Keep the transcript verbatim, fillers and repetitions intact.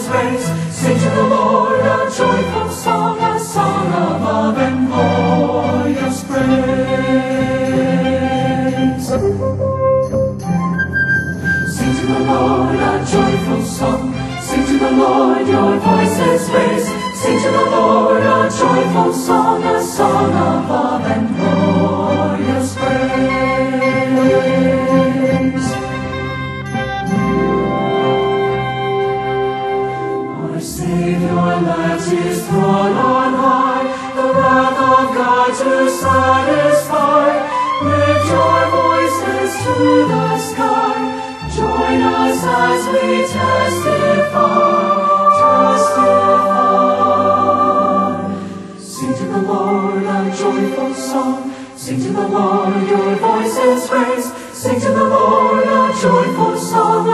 raised. Sing to the Lord a joyful song, a song of love and glorious praise. Sing to the Lord a joyful song. Sing to the Lord, your voices raise. Sing to the Lord a joyful song, a song of love and glorious praise. Our Savior left his throne on high, the wrath of God to satisfy. Lift your voices to the sky, join us as we testify, testify. Sing to the Lord a joyful song. Sing to the Lord, your voices raise. Sing to the Lord a joyful song,